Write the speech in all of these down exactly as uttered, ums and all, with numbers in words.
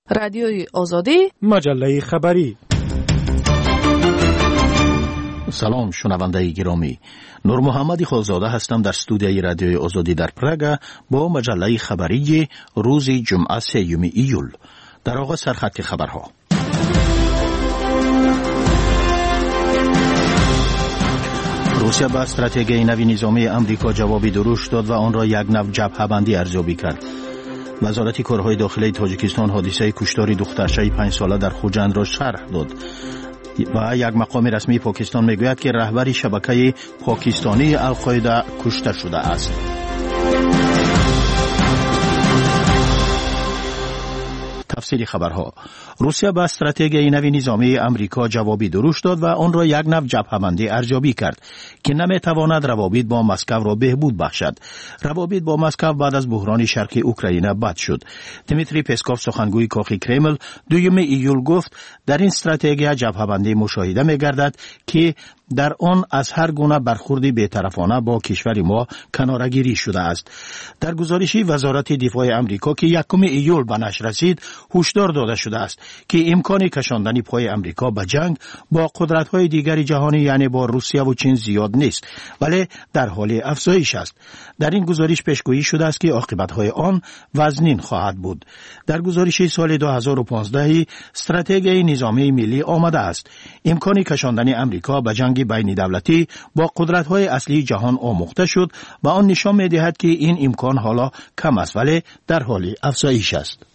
رادیوی آزادی، مجله خبری. سلام شنونده گرامی، نور محمد خالزاده هستم در استودیوی رادیوی آزادی در پراگ با مجله خبری روز جمعه سوم ایول. در آغاز سرخط خبرها. روسیه به استراتژی نوی نظامی امریکا جوابی درشت داد و آن را یک نوع جبهه‌بندی ارزیابی کرد. وزارت کارهای داخلی تاجیکستان حادثه کشتار دخترچه پنج ساله در خوجند را شرح داد و یک مقام رسمی پاکستان میگوید که رهبر شبکه پاکستانی القاعده کشته شده است. تفسیر خبرها. روسیه به استراتژی نوی نظامی امریکا جوابی درشت داد و آن را یک نوع جبهه‌بندی ارزیابی کرد که نمیتواند روابط با مسکو را بهبود بخشد. روابط با مسکو بعد از بحران شرقی اوکراین بد شد. دیمیتری پسکوف سخنگوی کاخ کرمل دوم ایول گفت در این استراتژی جبهه‌بندی مشاهده می‌گردد که در آن از هر گونه برخوردی بی‌طرفانه با کشور ما کناره‌گیری شده است. در گزارشی وزارت دفاع امریکا که یکم ایول به نشر رسید هشدار داده شده است که امکان کشاندن پای امریکا به جنگ با قدرت‌های دیگر جهانی یعنی با روسیه و چین زیاد نیست، ولی در حال افزایش است. در این گزارش پیشگویی شده است که عاقبت‌های آن وزنین خواهد بود. در گزارش سال دو هزار و پانزده استراتژی نظامی ملی آمده است امکان کشاندن امریکا به جنگ بین دولتی با قدرت‌های اصلی جهان آموخته شد و آن نشان می‌دهد که این امکان حالا کم است ولی در حال افزایش است.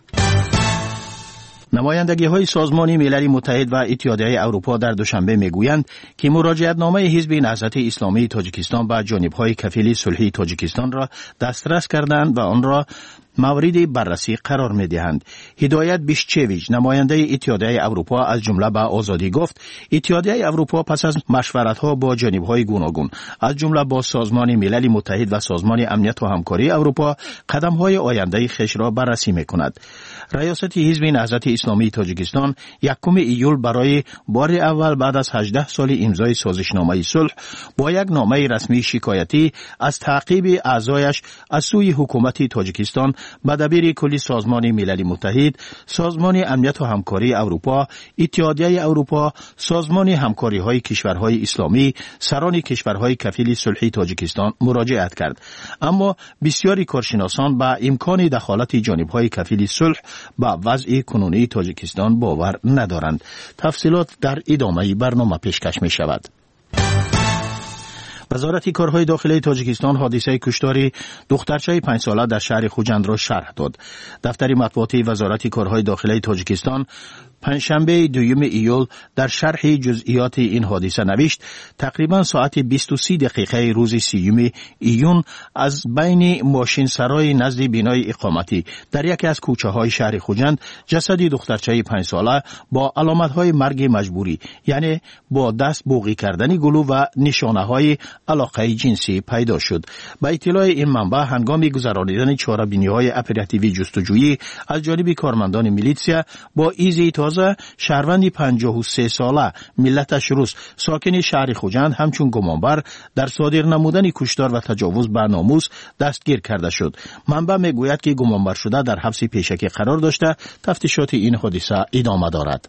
نمایندگی های سازمان ملل متحد و اتحادیه اروپا در دوشنبه میگویند که مراجعتنامه حزب نهضت اسلامی تاجیکستان به جانب‌های کفیل صلحی تاجیکستان را دسترس کردند و آن را مورد بررسی قرار می‌دهند. هدایت بیشچویچ نماینده اتحادیه اروپا از جمله به آزادی گفت اتحادیه اروپا پس از مشورت‌ها با جانب‌های گوناگون از جمله با سازمان ملل متحد و سازمان امنیت و همکاری اروپا قدم‌های آینده خویش را بررسی می‌کند. ریاست حزب نهضت اسلامی تاجیکستان یکم ایول برای بار اول بعد از هجده سال امضای سازشنامه صلح با یک نامه رسمی شکایتی از تعقیب اعضایش از سوی حکومت تاجیکستان به دبیر کلی سازمان ملل متحد، سازمان امنیت و همکاری اروپا، اتحادیه اروپا، سازمان همکاری های کشورهای اسلامی، سران کشورهای کفیل صلحی تاجیکستان مراجعت کرد. اما بسیاری کارشناسان به امکان دخالت جانبهای کفیل صلح به وضع کنونی تاجیکستان باور ندارند. تفصیلات در ادامه برنامه پیشکش می شود. وزارت کارهای داخلی تاجیکستان حادثه کشتار دخترچه پنج ساله در شهر خوجند را شرح داد. دفتر مطبوعاتی وزارت کارهای داخلی تاجیکستان پنجشنبه دوم ایول در شرح جزئیات این حادثه نوشت تقریبا ساعت بیست و سه دقیقه روز سیوم ایون از بین ماشین سرای نزد بینای اقامتی در یکی از کوچه های شهر خوجند جسد دخترچه پنج ساله با علامت های مرگ مجبوری یعنی با دست بوقی کردن گلو و نشانه های علاقه جنسی پیدا شد. با اطلاع این منبع هنگام گذرانیدن چاره‌بینی های اپراتیوی جستجویی از جانب کارمندان میلیتسیا با ایزی تازه شهروندی پنجاه و سه ساله ملتش روس ساکن شهر خوجند همچون گمانبر در صادر نمودن کشتار و تجاوز به ناموس دستگیر کرده شد. منبع میگوید که گمانبر شده در حبس پیشکی قرار داشته. تفتیشات این حادثه ادامه دارد.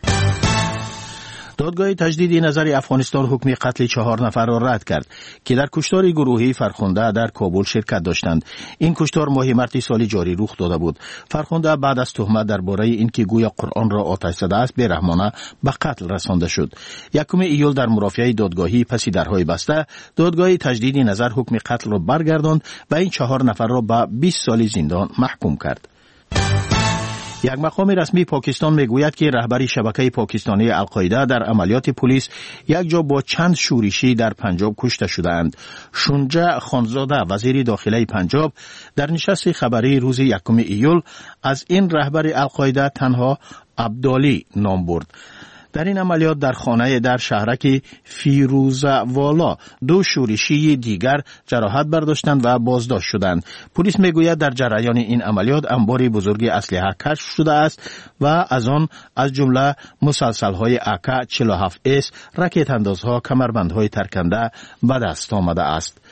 دادگاه تجدید نظر افغانستان حکم قتل چهار نفر را رد کرد که در کشتار گروهی فرخنده در کابل شرکت داشتند. این کشتار ماه مارس سال جاری رخ داده بود. فرخنده بعد از تهمت درباره اینکه گویا قرآن را آتش زده است بی‌رحمانه به قتل رسانده شد. یکم ایول در مرافعه دادگاهی پس درهای بسته دادگاه تجدید نظر حکم قتل را برگرداند و این چهار نفر را به بیست سال زندان محکوم کرد. یک مقام رسمی پاکستان میگوید که رهبر شبکه پاکستانی القاعده در عملیات پلیس یک جا با چند شورشی در پنجاب کشته شدند. شونجا خانزاده وزیر داخلی پنجاب در نشست خبری روز یکم ایول از این رهبر القاعده تنها عبدالی نام برد. در این عملیات در خانه در شهرک فیروزوالا دو شورشی دیگر جراحت برداشتند و بازداشت شدند. پلیس میگوید در جریان این عملیات انبار بزرگ اسلحه کشف شده است و از آن از جمله مسلسل‌های اک چهل و هفت اس، راکت اندازها، کمربندهای ترکنده به دست آمده است.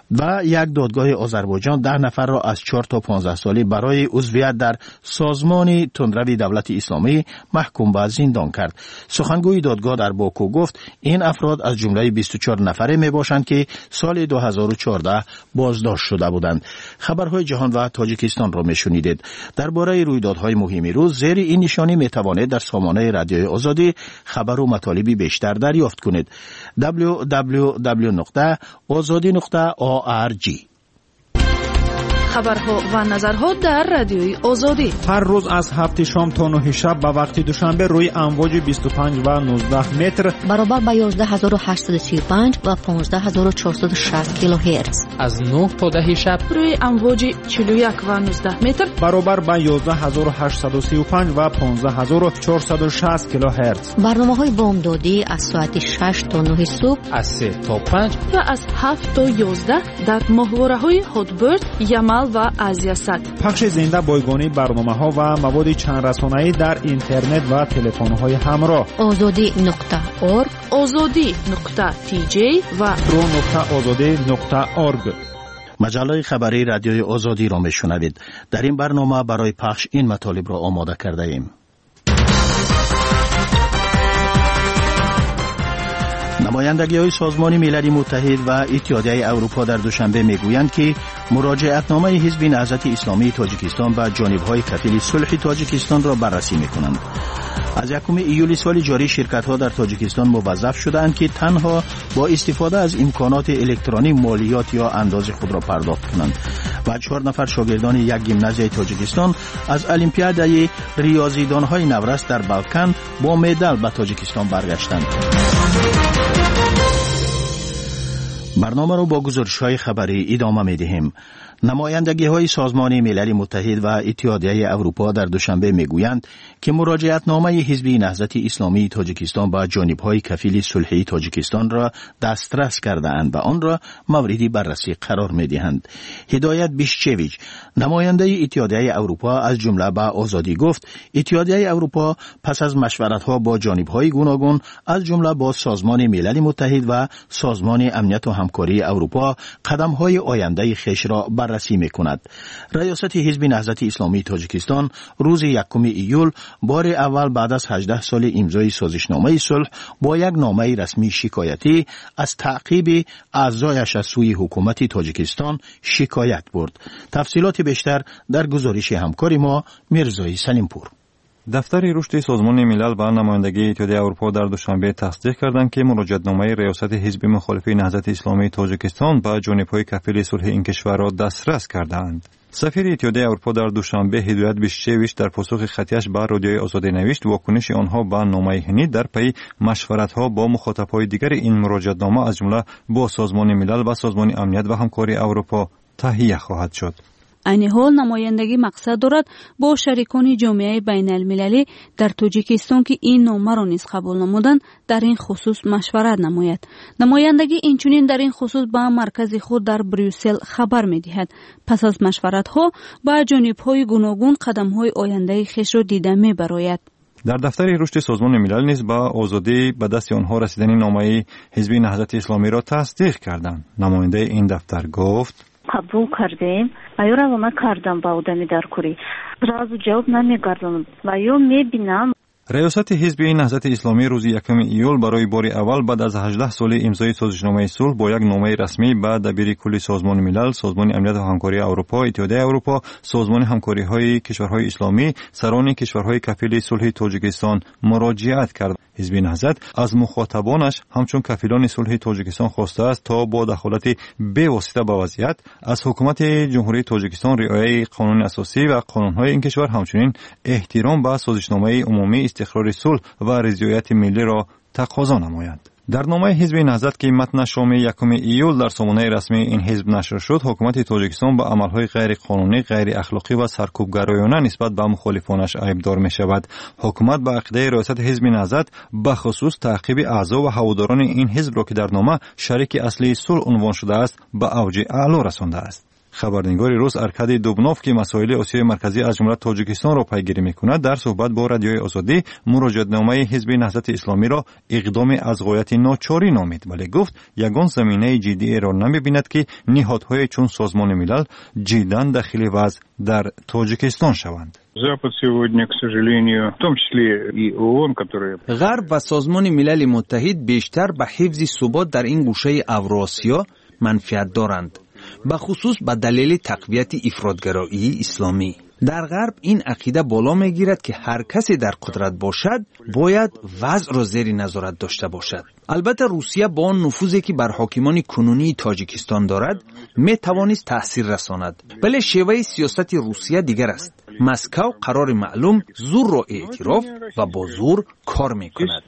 و یک دادگاه آذربایجان ده نفر را از چهار تا پانزده سالی برای عضویت در سازمان تندروی دولت اسلامی محکوم به زندان کرد. سخنگوی دادگاه در باکو گفت این افراد از جمله بیست و چهار نفره می باشند که سال دو هزار و چهارده بازداشت شده بودند. خبرهای جهان و تاجیکستان را می شنیدید. درباره رویدادهای مهم روز زیر این نشانی می توانید در سامانه رادیوی آزادی خبر و مطالبی بیشتر دریافت کنید. دبلیو دبلیو دبلیو نقطه آزادی نقطه او آر جی. خبرها و نظرها در رادیوی آزادی هر روز از هفت شام تا نه شب به وقت دوشنبه روی امواج بیست و پنج و نوزده متر برابر با یازده هزار و هشتصد و سی و پنج و پانزده هزار و چهارصد و شصت کیلوهرتز از نه تا ده شب روی امواج چهل و یک و نوزده متر برابر با یازده هزار و هشتصد و سی و پنج و پانزده هزار و چهارصد و شصت کیلوهرتز. برنامه‌های بامدادی از ساعت شش تا نه صبح، از سه تا پنج و از هفت تا یازده در ماهواره‌های هاتبرد، یمل و آزیا صد. پخش زنده بایگانی برنامه‌ها و مواد چند رسانه‌ای در اینترنت و تلفن‌های همراه. آزادی نقطه اورگ، آزادی نقطه تی جی و رو نقطه آزادی نقطه اورگ. مجله خبری رادیوی آزادی را میشنوید. در این برنامه برای پخش این مطالب را آماده کرده ایم. نمایندگی‌های سازمان ملل متحد و اتحادیه اروپا در دوشنبه میگویند که مراجعتنامه حزب نهضت اسلامی تاجیکستان به جانب‌های کفیل صلح تاجیکستان را بررسی می‌کنند. از یکم ایول سال جاری شرکت‌ها در تاجیکستان موظف شدند که تنها با استفاده از امکانات الکترونی مالیات یا انداز خود را پرداخت کنند و چهار نفر شاگردان یک گیمنازیای تاجیکستان از المپیادای ریاضیدان‌های نورس در بالکان با مدال به تاجیکستان برگشتند. برنامه را با گزارش‌های خبری ادامه می‌دهیم. نمایندگی‌های سازمان ملل متحد و اتحادیه اروپا در دوشنبه میگویند که مراجعتنامه حزب نهضت اسلامی تاجیکستان با جانب‌های کفیل صلح تاجیکستان را دسترس کرده‌اند و آن را مورد بررسی قرار می‌دهند. هدایت بیشچویچ، نماینده اتحادیه اروپا، از جمله به آزادی گفت اتحادیه اروپا پس از مشورت‌ها با جانب‌های گوناگون از جمله با سازمان ملل متحد و سازمان امنیت و همکاری اروپا قدم‌های آینده خویش را بررسی می‌کند. ریاست حزب نهضت اسلامی تاجیکستان روز یکم ایول بار اول بعد از هجده سال امضای سازشنامه صلح با یک نامه رسمی شکایتی از تعقیب اعضایش از سوی حکومت تاجیکستان شکایت برد. تفصیلات بیشتر در گزارش همکار ما میرزای سلیمپور. دفتر رشد سازمان ملل و نمایندگی اتحادیه اروپا در دوشنبه تصدیق کردند که مراجعتنامه ریاست حزب مخالف نهضت اسلامی تاجیکستان به جانب‌های کفیل صلح این کشور را دسترس کردند. سفیر اتحادیه اروپا در دوشنبه هدایت بیشچویچ در پاسخ خطیش به رادیوی آزادی نوشت واکنش آنها به نامه هنی در پی مشورت‌ها با مخاطب‌های دیگر این مراجعتنامه از جمله با سازمان ملل و سازمان امنیت و همکاری اروپا تهیه خواهد شد. این حال نمایندگی مقصد دارد با شریکان جامعه بین المللی در تاجیکستان که این نامه را نیز قبول نمودند در این خصوص مشورت نماید. نمایندگی اینچنین در این خصوص به مرکز خود در بریوسل خبر می دهد. پس از مشورت ها با جانب‌های گوناگون قدم‌های آینده خویش را دیده می براید. در دفتر رشد سازمان ملل نیز با آزادی به دست آنها رسیدن نامه حزب نهضت اسلامی را تصدیق کردند. نماینده این دفتر گفت: قبول کردیم و یا را ما کردم با آدمی در کوری راز و جواب نمیگردم و یا میبینم. ریاست حزب نهضت اسلامی روز یکم ایول برای بار اول بعد از هجده سال امضای سازشنامه صلح با یک نامه رسمی به دبیر کل سازمان ملل، سازمان امنیت و همکاری اروپا، اتحادیه اروپا، سازمان همکاری‌های کشورهای اسلامی، سران کشورهای کفیل صلح تاجیکستان مراجعت کرد. حزب نهضت از مخاطبانش همچون کفیلان صلح تاجیکستان خواسته است تا با دخالت بی‌واسطه به وضعیت از حکومت جمهوری تاجیکستان رعایت قانون اساسی و قانون‌های این کشور همچنین احترام به سازشنامه عمومی استقرار صلح و رضایت ملی را تقاضا نمایند. در نامه حزب نهضت که متن شام یکم ایول در سامانه رسمی این حزب نشر شد، حکومت تاجیکستان با عملهای غیر قانونی، غیر اخلاقی و سرکوبگرایانه نسبت به مخالفانش ایبدار می شود. حکومت به عقیده ریاست حزب نهضت به خصوص تعقیب اعضا و هواداران این حزب را که در نامه شریک اصلی صلح عنوان شده است به اوج اعلا رسانده است. خبرنگار روس ارکادی دوبنوف که مسائل آسیای مرکزی از جمله تاجیکستان را پیگیری می‌کند در صحبت با رادیوی آزادی مراجعه‌نامه حزب نهضت اسلامی را اقدام از غایت ناچاری نامید، ولی گفت یگان زمینه جدی را نمی‌بیند که نهادهای چون سازمان ملل جداً داخل وضع در تاجیکستان شوند. غرب و سازمان ملل متحد بیشتر به حفظ ثبات در این گوشه اوراسیا منفعت دارند، به خصوص به دلیل تقویت افراطگرایی اسلامی. در غرب این عقیده بالا میگیرد که هر کسی در قدرت باشد باید وضع را زیر نظارت داشته باشد. البته روسیه با آن نفوذی که بر حاکمان کنونی تاجیکستان دارد می توانست تأثیر رساند، ولی شیوه سیاست روسیه دیگر است. مسکو قرار معلوم زور را اعتراف و با زور کار می کند.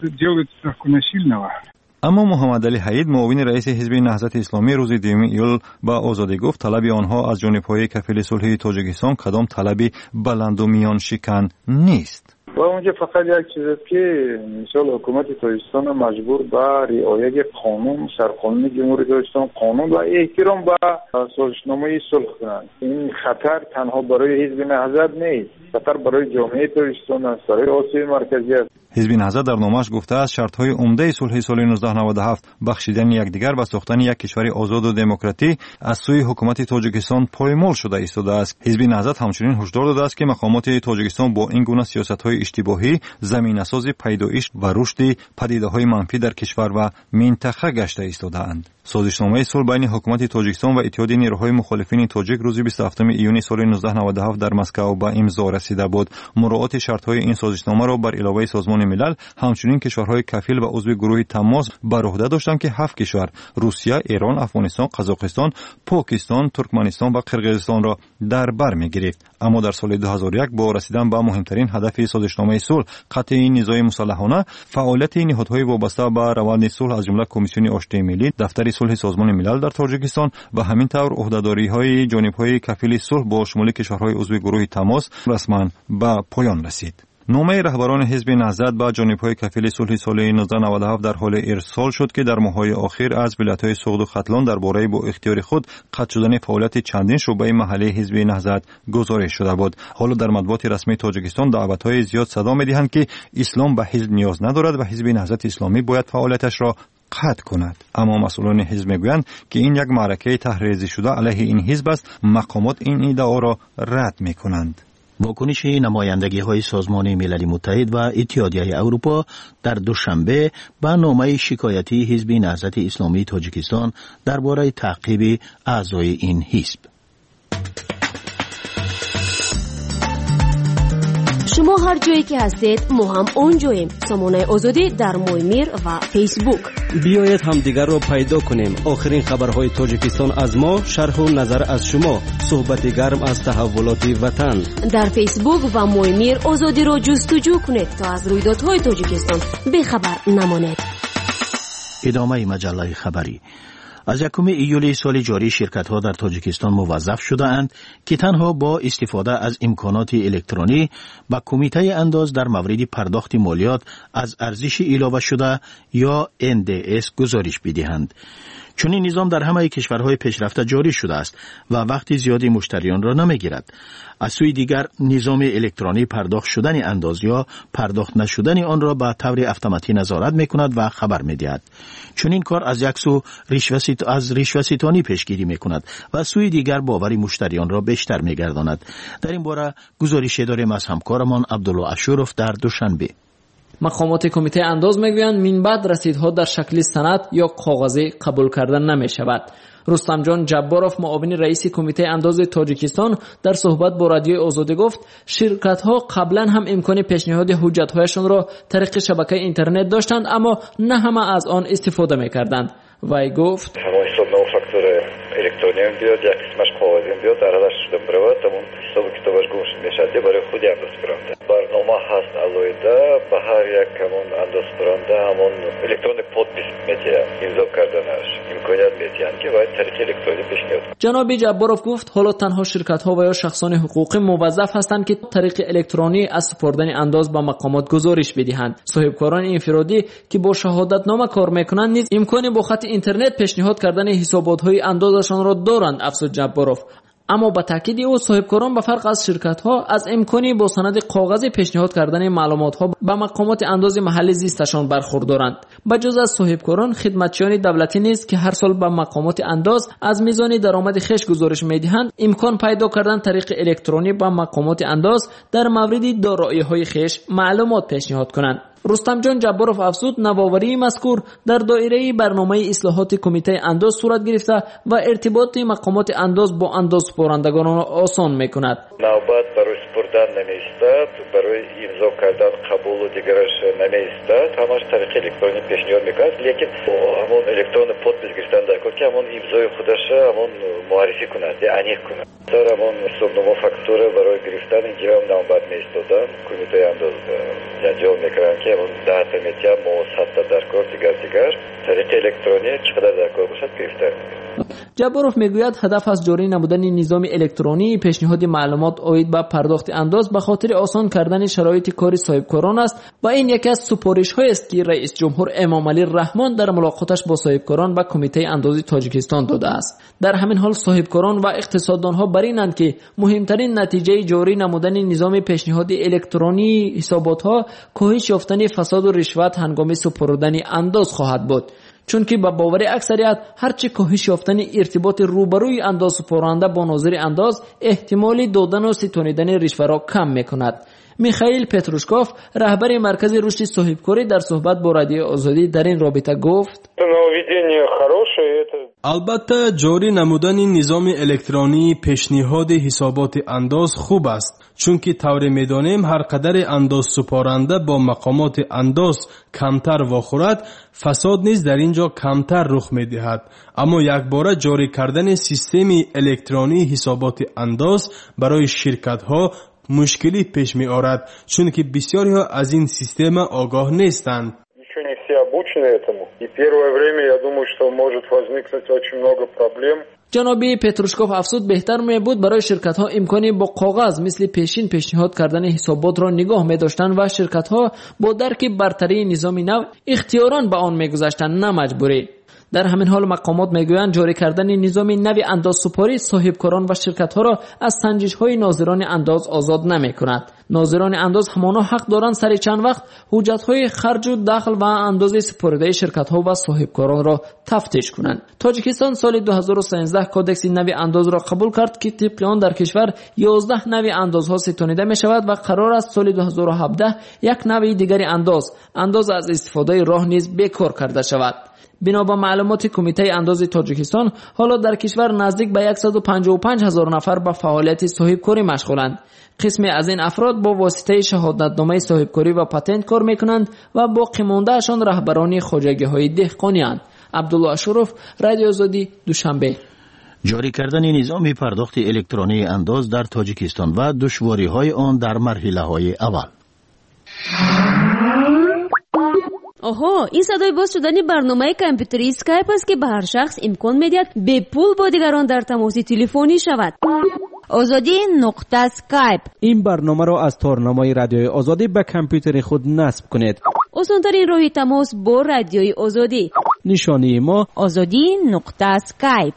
اما محمد علی حید معاون رئیس حزب نهضت اسلامی روز دوم ایول با آزادی گفت طلب آنها از جانب‌های کفیل صلح تاجیکستان کدام طلبی بلند و میان شکن نیست. و اونجا فقط یک چیز است که مثال حکومت تاجیکستان مجبور به رعایت قانون سرقانونی جمهوری تاجیکستان قانون و احترام به سازشنامه صلح کنند. این خطر تنها برای حزب نهضت نیست، خطر برای جامعه تاجیکستان است، برای آسیای مرکزی است. حزب نهضت در نامه‌اش گفته است شرط‌های عمده صلح سال نوزده نود و هفت بخشیدن یکدیگر و ساختن یک کشور آزاد و دموکراتی از سوی حکومت تاجیکستان پایمال شده ایستاده است. حزب نهضت همچنین هشدار داده است که مقامات تاجیکستان با این گونه سیاست‌های اشتباهی زمینه‌ساز پیدایش و رشد پدیده‌های منفی در کشور و منطقه گشته ایستاده‌اند. سازشنامه صلح بین حکومت تاجیکستان و اتحاد نیروهای مخالفین تاجیک روز بیست و هفتم ایون سال نوزده نود و هفت در مسکو به امضا رسیده بود. مراعات شرط‌های این سازشنامه را بر علاوه سازمان ملل همچنین کشورهای کفیل و عضو گروه تماس بر عهده داشتند که هفت کشور روسیه، ایران، افغانستان، قزاقستان، پاکستان، ترکمنستان و قرقیزستان را در بر می‌گرفت. اما در سال دو هزار و یک با رسیدن به مهمترین هدف سازشنامه صلح قطع نزاع مسلحانه، فعالیت نهادهای وابسته به روند صلح از جمله کمیسیون آشتی ملی، دفتر صلح سازمان ملل در تاجیکستان و همین طور عهده‌داری‌های جانب‌های کفیل صلح با شمول کشورهای عضو گروه تماس رسما به پایان رسید. نامه رهبران حزب نهضت با جانب‌های کفیل صلح سال نوزده نود و هفت در حال ارسال شد که در ماه‌های اخیر از ولایت‌های سوغد و ختلان درباره با اختیار خود قطع شدن فعالیت چندین شعبه محلی حزب نهضت گزارش شده بود. حالا در مطبوعات رسمی تاجیکستان دعوت‌های زیاد صدا می‌دهند که اسلام به حزب نیاز ندارد و حزب نهضت اسلامی باید فعالیتش را قطع کند. اما مسئولان حزب میگویند که این یک معرکه تحریزی شده علیه این حزب است. مقامات این ادعا را رد می‌کنند. واکنش نمایندگی های سازمان ملل متحد و اتحادیه اروپا در دوشنبه به نامه شکایتی حزب نهضت اسلامی تاجیکستان درباره تعقیب اعضای این حزب. شما هر جایی که هستید ما هم اونجاییم. سامانه آزادی در مویمیر و فیسبوک. بیایید همدیگر را پیدا کنیم. آخرین خبرهای تاجیکستان از ما، شرح و نظر از شما، صحبت گرم از تحولات وطن. در فیسبوک و مویمیر آزادی را جستجو کنید تا از رویدادهای تاجیکستان بیخبر نمانید. ادامه مجله خبری. از یکم ایول سال جاری شرکت‌ها در تاجیکستان موظف شده‌اند که تنها با استفاده از امکانات الکترونی با کمیته انداز در مورد پرداخت مالیات از ارزش علاوه شده یا ان دی اس گزارش بدهند. چون این نظام در همه کشورهای پیشرفته جاری شده است و وقت زیادی مشتریان را نمیگیرد. از سوی دیگر نظام الکترونی پرداخت شدن انداز یا پرداخت نشدن آن را به طور اتوماتیک نظارت میکند و خبر میدهد. چون این کار از یک سو رشوه از رشوه ستانی پیشگیری میکند و از سوی دیگر باور مشتریان را بیشتر میگرداند. در این باره گزارشی داریم از همکارمان عبدالله اشورف در دوشنبه. مقامات کمیته انداز میگویند من بعد رسیدها در شکل سند یا کاغذی قبول کردن نمی شود. رستم جان جباروف معاون رئیس کمیته انداز تاجیکستان در صحبت با رادیو آزادی گفت شرکت ها قبلا هم امکان پیشنهاد حجت هایشان را طریق شبکه اینترنت داشتند اما نه همه از آن استفاده میکردند. وی گفت الکترونی بیاد یک قسمش کاغذی بیاد عرضش شدم برود همون حساب کتابش گوش نشده برای خودی انداز برنده برنامه هست علایده به هر یک همون انداز برنده همون الکترونیک پودپیس میتیم امضا کردنش امکانیت میتیم که باید طریق الکترونی پیشنهاد. جناب جباروف گفت حالا تنها شرکت ها و یا شخصان حقوقی موظف هستند که طریق الکترونی از سپردن انداز به مقامات گزارش بدهند. صاحبکاران انفرادی که با شهادتنامه کار میکنند نیز امکانی با خط اینترنت پیشنهاد کردن حسابات های انداز شان را دارند. افسود جباروف اما با تاکید او صاحبکاران به فرق از شرکت ها از امکانی با سند کاغذی پیشنهاد کردن معلومات ها به مقامات انداز محلی زیستشان برخوردارند. بجز از صاحبکاران، خدمتچیان دولتی نیز که هر سال به مقامات انداز از میزان درآمد خویش گزارش میدهند، امکان پیدا کردن طریق الکترونی به مقامات انداز در مورد دارایی های خویش معلومات پیشنهاد کنند. رستم جان جباروف افزود نوآوری مذکور در دایره برنامه اصلاحات کمیته انداز صورت گرفته و ارتباط مقامات انداز با انداز سپارندگان را آسان میکند. نوبت برای سپردن نمیستد، برای امضا کردن قبول و دیگرش نمیستد، همش طریق الکترونی پیشنهاد میکند، لیکن همون الکترون پودپیس گرفتن در کار که همون امضای خودش همون معرفی کند، انیق کند. در همون حسابنامه فاکتوره برای گرفتن اینجا هم نوبت میستادن، کمیته انداز انجام میکنند که همون ده تا میتیا موثق در کار دیگر دیگر طریق الکترونی چقدر در کار باشد گرفتن. جباروف میگوید هدف از جاری نمودن نظام الکترونی پیشنهاد معلومات عاید به پرداخت انداز به خاطر آسان کردن شرایط کار صاحبکاران است و این یکی از سپارش‌هایی است که رئیس جمهور امامعلی رحمان در ملاقاتش با صاحبکاران و کمیته انداز تاجیکستان داده است. در همین حال صاحبکاران و اقتصاددانها بر اینند که مهمترین نتیجه جاری نمودن نظام پیشنهاد الکترونی حسابات‌ها کاهش یافتن فساد و رشوت هنگام سپردن انداز خواهد بود، چون که با باور اکثریت هرچی کاهش یافتن ارتباط روبروی انداز سپارنده با ناظر انداز احتمال دادن و ستانیدن رشوه را کم میکند. میخائیل پتروشکوف رهبر مرکز رشد صاحبکاری در صحبت با رادیو آزادی در این رابطه گفت: البته جاری نمودن نظام الکترونی پیشنهاد حسابات انداز خوب است، چون که طور میدانیم هر قدر انداز سپارنده با مقامات انداز کمتر واخورد، فساد نیز در اینجا کمتر رخ میدهد. اما یک باره جاری کردن سیستم الکترونی حسابات انداز برای شرکت ها مشکلی پیش می آورد، چون که بسیاری ها از این سیستم آگاه نیستند. جنابی پتروشکوف افزود بهتر می بود برای شرکت ها امکانی با کاغذ مثل پیشین پیشنهاد کردن حسابات را نگاه می داشتند و شرکت ها با درک برتری نظام نو اختیاران به آن می گذاشتند، نه مجبوری. در همین حال مقامات میگویند جاری کردن نظام نوی انداز سپاری صاحبکاران و شرکت ها را از سنجش های ناظران انداز آزاد نمی کند. ناظران انداز همانا حق دارند سر چند وقت حجت های خرج و دخل و انداز سپرده شرکت ها و صاحبکاران را تفتیش کنند. تاجیکستان سال دو هزار و سیزده کودکس نوی انداز را قبول کرد که طبق آن در کشور یازده نوی اندازها ستانیده می شود و قرار است سال دو هزار و هفده یک نوی دیگری انداز انداز از استفاده راه نیز بیکار کرده شود. بنا به معلومات کمیته انداز تاجیکستان، حالا در کشور نزدیک به صد و پنجاه و پنج هزار نفر به فعالیت صاحبکاری مشغولند. قسمی از این افراد با واسطه شهادتنامه صاحبکاری و پتنت کار میکنند و باقی مانده اشان رهبران خواجگی های دهقانی اند. عبدالله اشرف، رادیو آزادی، دوشنبه. جاری کردن نظام پرداخت الکترونی انداز در تاجیکستان و دشواری های آن در مرحله های اول. آها، این صدای باز شدن برنامه کامپیوتری اسکایپ است که به هر شخص امکان میدهد به پول با دیگران در تماس تلفنی شود. آزادی نقطه اسکایپ. این برنامه را از تارنمای رادیوی آزادی به کامپیوتر خود نصب کنید. آسان‌ترین راه تماس با رادیوی آزادی. نشانی ما آزادی نقطه اسکایپ.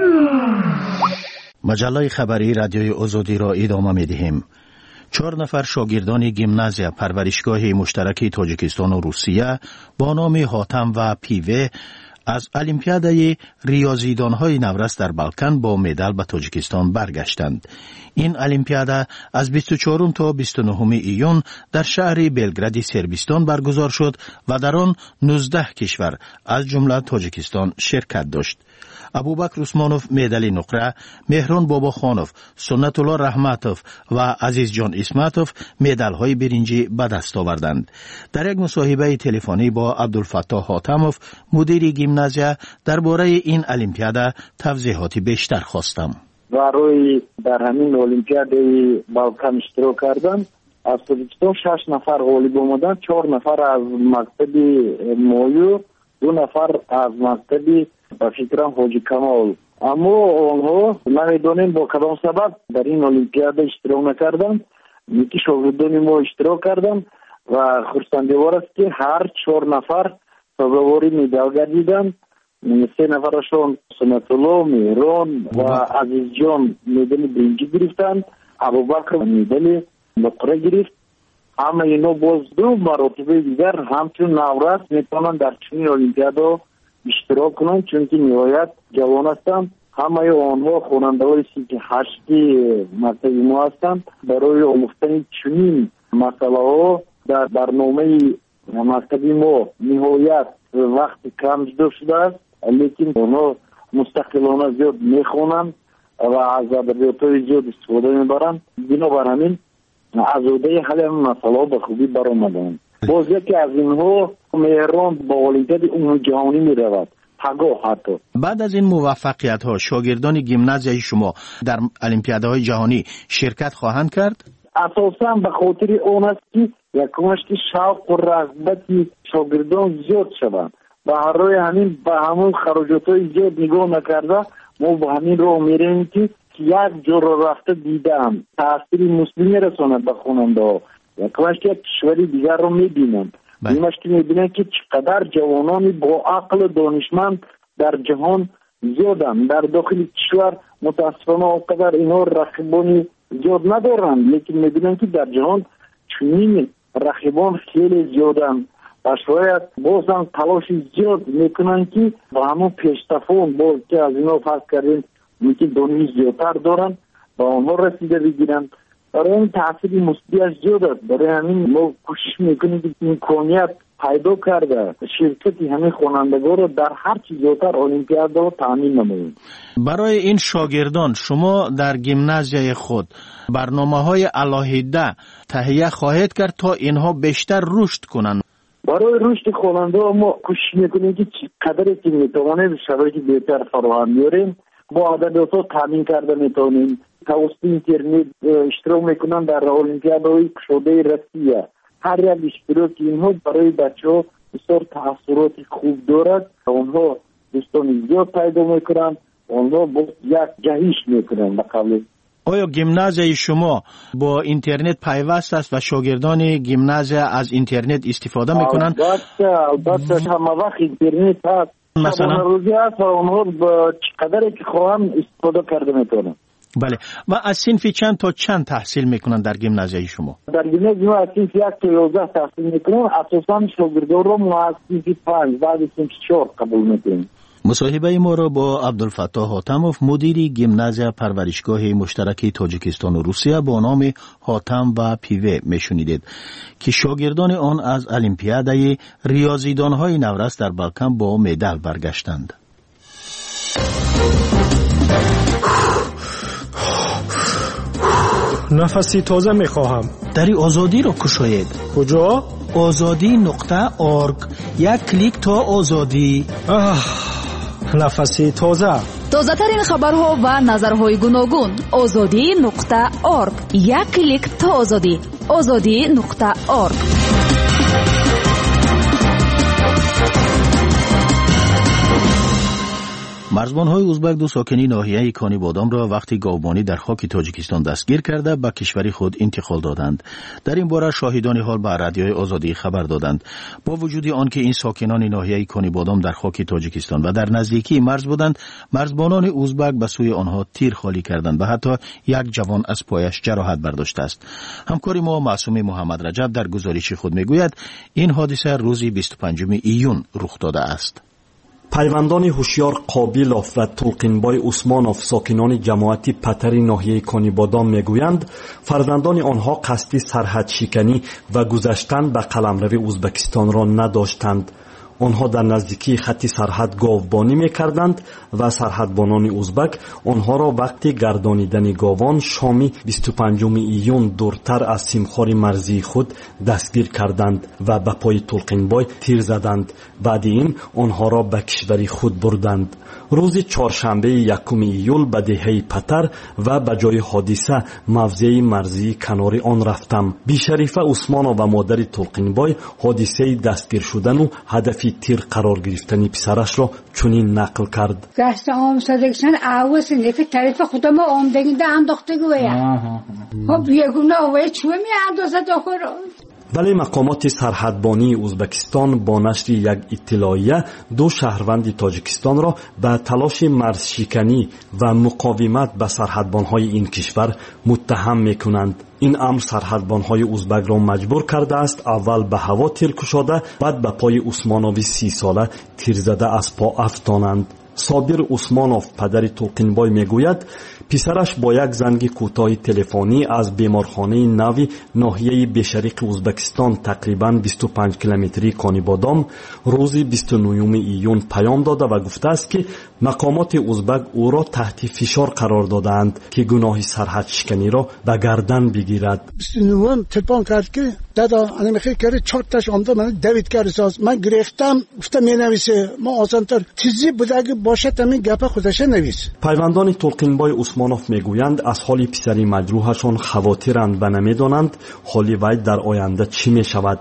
مجله خبری رادیوی آزادی را ادامه می‌دهیم. چهار نفر شاگردان گیمنازیا پرورشگاه مشترک تاجیکستان و روسیه با نام حاتم و پیوه از المپیادای ریاضیدان‌های نورس در بالکان با مدال به تاجیکستان برگشتند. این المپیادا از بیست و چهارم تا بیست و نهم ایون در شهر بلگراد سربستان برگزار شد و در آن نوزده کشور از جمله تاجیکستان شرکت داشت. ابوبکر عثمانوف مدال نقره، مهران باباخانوف، سنت الله رحمتوف و عزیز جان اسمتوف مدال های برنجی به دست آوردند. در یک مصاحبه تلفنی با عبدالفتاح حاتموف مدیر گیمنازیا درباره این المپیادا توضیحات بیشتر خواستم. برای در همین المپیادای بالکان اشتراک کردن از تاجیکستان شش نفر غالب آمدند، چهار نفر از مکتب مایو، دو نفر از مکتب با فکرم حاجی کمال. اما آنها نمیدانیم با کدام سبب در این المپیاد اشتراک نکردند. یکی شاگردان ما اشتراک کردند و خرسندوار است که هر چهار نفر سازواری مدال گردیدند. سه نفرشون سنت‌الله مهران و عزیزجان مدال برنجی گرفتند. ابوبکر مدال نقره گرفت. همه اینا باز دو مراتب دیگر همچون نورس میتونن در چنین المپیادا اشتراک کنند، چون که نهایت جوان هستند. همه آنها خواننده‌های سی که هشتی مکتب ما هستند. برای آموختن چنین مسئله ها در برنامه مکتب ما نهایت وقت کم جدا شده است، لیکن آنها مستقلانه زیاد میخوانند و از ادبیات‌های زیاد استفاده میبرند. بنابر همین ازوده حل این مسئله ها به خوبی برآمدند. باز یکی از اینها مهران با المپیاد عمومی جهانی میرود. حتی. بعد از این موفقیت ها شاگردان گیمنازیای شما در المپیادهای جهانی شرکت خواهند کرد؟ اساساً به خاطر اون است که یکمش که شوق و رغبت شاگردان زیاد شوند. به هر روی همین به همون خراجات های زیاد نگاه نکرده ما به همین رو میریم که یک جور رفته دیدم تأثیر مثبتی رساند به خواننده ها. یکمش که کشوری دیگر رو میبینند. دیمش که میبینن که چقدر جوانانی با عقل دانشمند در جهان زیادن. در داخل کشور متاسفانه اونقدر اینا رقیبانی زیاد ندارن، لیکن میبینن که در جهان چنین رقیبان خیلی زیادن و شاید بازم تلاش زیاد میکنن که با همون پیشتفون باز که از اینا فرض کردیم میگه دانش زیادتر دارن با آنها رسیده بگیرن. برای این تأثیر مثبتش زیاد است. برای همین ما کوشش میکنیم که امکانیت پیدا کرده شرکتی همین خوانندگان رو در هر چیز زیادتر المپیادا تامین نماییم. برای این شاگردان شما در گیمنازیای خود برنامه‌های علاهیده تهیه خواهید کرد تا اینها بیشتر رشد کنند؟ برای رشد خواننده ما کوشش میکنیم که قدری که میتوانیم شرایط بهتر فراهم بیاریم. با ادبیات تامین کرده میتونیم. توسط اینترنت اشتراک میکنن در المپیادهای کشوده روسیه. هر یک اشتراک اینها برای بچه‌ها بسیار تاثیرات خوب دارد. اونها دوستان زیاد پیدا میکنن. اونها با یک جهش میکنن به قبل. آیا گیمنازیای شما با اینترنت پیوست است و شاگردان گیمنازیا از اینترنت استفاده میکنن؟ البته البته همه وقت اینترنت هست. مثلا روزی هست و اونها با چقدر که خواهم استفاده کرده میتونن. بله. و از صنف چند تا چند تحصیل میکنن در گیمنازیای شما؟ در گیمنازیای ما از صنف یک تا یازده تحصیل میکنن. اساساً شاگردان رو ما از صنف پنج بعد صنف چهار قبول میکنیم. مصاحبه ما را با عبدالفتاح حاتموف مدیر گیمنازیا پرورشگاه مشترک تاجیکستان و روسیه با نام حاتم و پیوه میشنیدید که شاگردان آن از المپیادای ریاضیدان‌های نورس در بالکان با مدال برگشتند. نفسی تازه میخواهم. دری آزادی را کشاید. کجا؟ آزادی نقطه آرگ. یک کلیک تا آزادی. نفسی تازه. تازه ترین خبرها و نظرهای گوناگون. آزادی نقطه آرگ. یک کلیک تا آزادی. آزادی نقطه آرگ. مرزبان‌های ازبک دو ساکنی ناحیه کانی بادام را وقتی گاوبانی در خاک تاجیکستان دستگیر کرده به کشور خود انتقال دادند. در این باره شاهدان حال به رادیوی آزادی خبر دادند. با وجود آنکه این ساکنان ناحیه کانی بادام در خاک تاجیکستان و در نزدیکی مرز بودند، مرزبانان ازبک به سوی آنها تیر خالی کردند و حتی یک جوان از پایش جراحت برداشته است. همکار ما معصوم محمد رجب در گزارش خود میگوید این حادثه روز بیست و پنجم ایون رخ داده است. پیوندان هوشیار قابیلوف و تولقینبای عثمانوف ساکنان جماعتی پتری ناحیه کانی بادام میگویند فرزندان آنها قصد سرحد شکنی و گذشتن به قلمرو ازبکستان را نداشتند. آنها در نزدیکی خط سرحد گاوبانی میکردند و سرحدبانان ازبک آنها را وقتی گردانیدن گاوان شامی بیست و پنجم ایون دورتر از سیمخوار مرزی خود دستگیر کردند و به پای تولقینبای تیر زدند. بعد این آنها را به کشور خود بردند. روز چهارشنبه یکم ایول به دهه پتر و به جای حادثه موضع مرزی کنار آن رفتم. بیشریفه عثمانو و مادر تولقینبای حادثه دستگیر شدن و هدف تیر قرار گرفتن پسرش را چنین نقل کرد. دست آمسادگشن آواز نفت طرف خودم آمدگی ده انداخته گویا. خب یکونه آوه چوه می اندازه داخل. ولی مقامات سرحدبانی ازبکستان با نشر یک اطلاعیه دو شهروند تاجیکستان را به تلاش مرزشکنی و مقاومت به سرحدبانهای این کشور متهم میکنند. این امر سرحدبانهای ازبک را مجبور کرده است اول به هوا تیر کشاده بعد به پای عثمانوی سی ساله تیر زده از پا افشانند. صابر عثمانوف پدر تولقینبای میگوید پسرش با یک زنگ کوتاه تلفنی از بیمارخانه نوی ناحیه بشرق ازبکستان تقریباً بیست و پنج کیلومتری کانیبادام روز بیست و نه ایون پیام داده و گفته است که مقامات ازبک او را تحت فشار قرار دادند که گناه سرحد شکنی را به گردن بگیرد. بیست و نه تلفن کرد که دادا انا میخوای که چهار تاش آمده من دوید کرد ساز من گرفتم گفتم مینویسه ما آسانتر تیزی بوده که باشه تامین گپ خودش نویس. پیوندان تولقینبای عثمانوف میگویند از حال پسری مجروحشان خواطرند و نمیدانند حال وی در آینده چی میشود.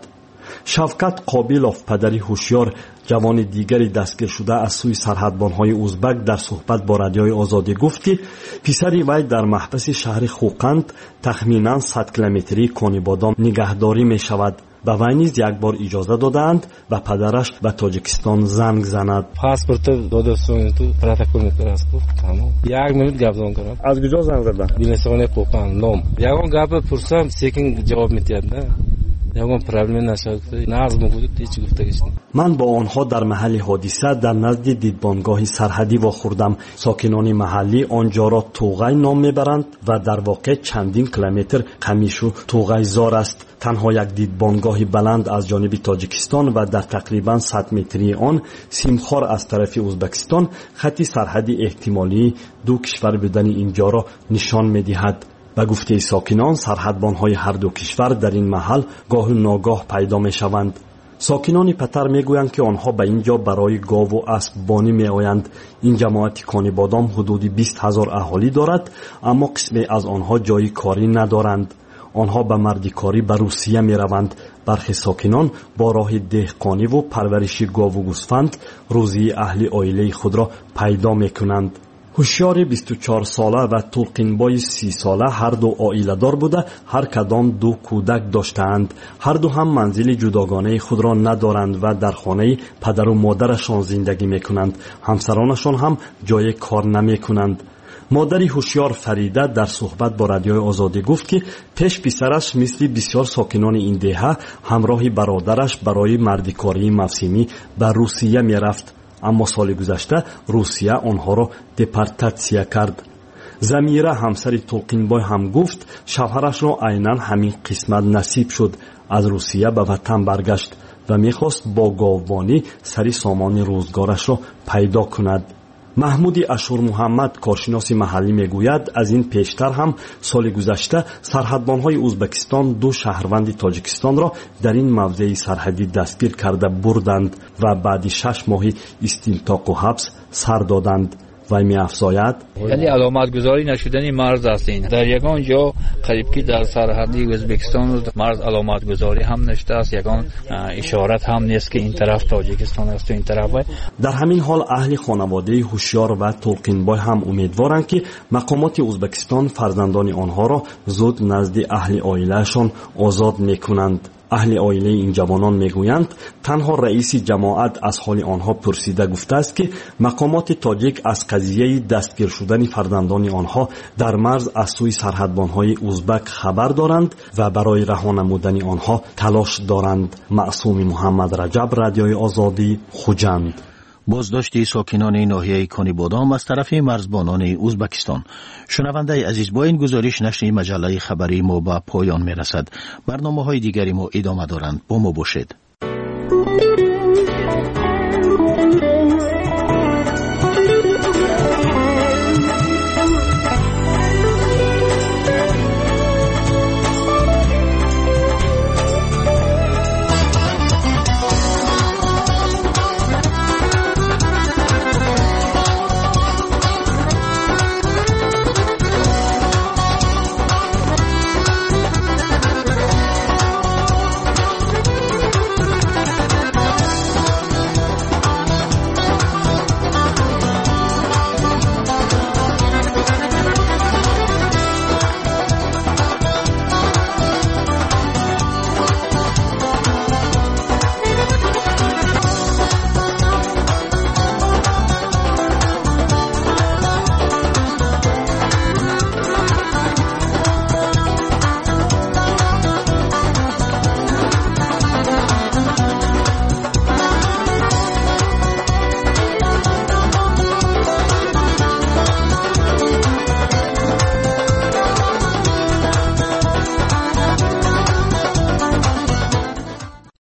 شفقت قابیلوف پدری هوشیار جوان دیگری دستگیر شده از سوی سرحدبانهای ازبک در صحبت با رادیوی آزادی گفت که پسری وی در محبس شهر خوقند تخمینا صد کیلومتری کانیبادام نگهداری می شود. به وی نیز یک بار اجازه دادند و پدرش به تاجیکستان زنگ زند. پاسپورت داده سوی تو پروتکل میتونست گفت تمام یک منوت گپ زدم کردم. از کجا زنگ زدن؟ بیمارستان خوقند نام. یگان گپ پرسیدم سیکینگ جواب میداد نه. یگان پرابلم نشد. ناز موجود هیچ گفتگیش نیست. من با آنها در محل حادثه در نزد دیدبانگاه سرحدی واخوردم. ساکنان محلی آنجا را توغای نام میبرند و در واقع چندین کیلومتر قمیشو توغای زار است. تنها یک دیدبانگاه بلند از جانب تاجیکستان و در تقریبا صد متری آن سیمخوار از طرف ازبکستان خط سرحدی احتمالی دو کشور بودن اینجا را نشان میدهد. به گفته ساکنان سرحدبانهای هر دو کشور در این محل گاه و ناگاه پیدا می شوند. ساکنان پتر می گویند که آنها به اینجا برای گاو و اسب بانی می آیند. این جماعت کانیبادام حدودی بیست هزار اهالی دارد اما قسمی از آنها جای کاری ندارند. آنها به مردیکاری به روسیه می روند. برخی ساکنان با راه دهقانی و پرورش گاو و گوسفند روزی اهل عائله خود را پیدا می کنند. هوشیار بیست و چهار ساله و تولقینبای سی ساله هر دو عائله دار بوده هر کدام دو کودک داشتند. هر دو هم منزل جداگانه خود را ندارند و در خانه پدر و مادرشان زندگی می کنند. همسرانشان هم جای کار نمی کنند. مادری هوشیار فریده در صحبت با رادیوی آزادی گفت که پیش پسرش مثل بسیار ساکنان این دهه همراه برادرش برای مردیکاری موسمی به روسیه می رفت. اما سال گذشته روسیه آنها را دپارتاسیه کرد. زمیره همسر تولقینبای هم گفت شوهرش را عیناً همین قسمت نصیب شد. از روسیه به وطن برگشت و میخواست با گاوبانی سری سامان روزگارش را پیدا کند. محمود اشور محمد کارشناس محلی میگوید از این پیشتر هم سال گذشته سرحدبانهای ازبکستان دو شهروند تاجیکستان را در این موضع سرحدی دستگیر کرده بردند و بعد شش ماه استمتاق و حبس سر دادند. و می افزاید یعنی علامت گذاری نشدنی مرز است. این در یگان جا قریب که در سرحدی ازبکستان مرز علامت گذاری هم نشده است. یگان اشارت هم نیست که این طرف تاجیکستان است و این طرف. در همین حال اهل خانواده هوشیار و تولقینبای هم امیدوارند که مقامات ازبکستان فرزندان آنها را زود نزد اهل عائلهشان آزاد میکنند. اهل عائله این جوانان میگویند تنها رئیس جماعت از حال آنها پرسیده گفته است که مقامات تاجیک از قضیه دستگیر شدن فرزندان آنها در مرز از سوی سرحدبانهای ازبک خبر دارند و برای رها نمودن آنها تلاش دارند. معصوم محمد رجب، رادیوی آزادی، خوجند. بازداشت ساکنان ناحیه کانیبادام از طرف مرزبانان ازبکستان. شنونده عزیز، با این گزارش نشر مجله خبری ما به پایان می رسد. برنامه های دیگری ما ادامه دارند. با ما باشید.